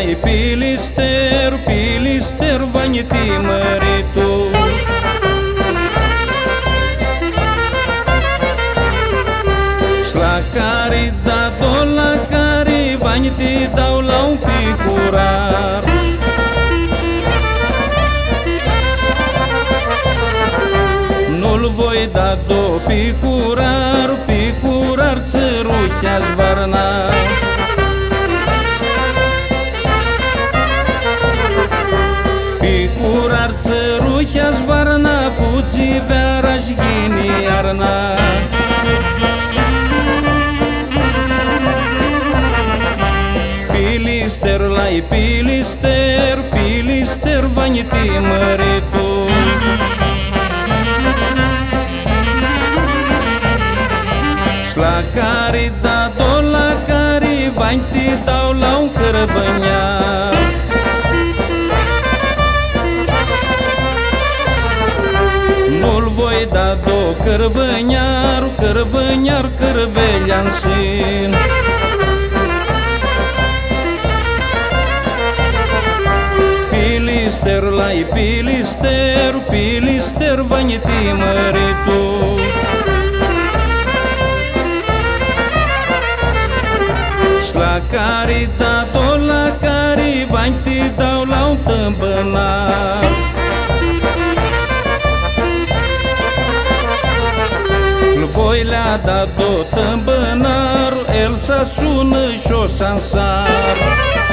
lai pilister, pilister vai timăritu. La care da tot la care vai ti dau la un picurar. Nu-l voi da do picurar, picurar țărușea-ți varna. Picurar țărușea-ți varna, fuți veara-și ghini iarna. Pilister lai pilister, pilister vai timăritu. La care da tot la care vai ti dau la un cărăvăniar. Nu-l voi da do cărăvăniar, cărăvăniar cărăvelea-n sin. Pilister lai pilister, pilister vai timăritu. La care da tot la care vai ti dau la un tâmbănar. L voi le-a dat do tâmbănar, el să sună și o să-nsar.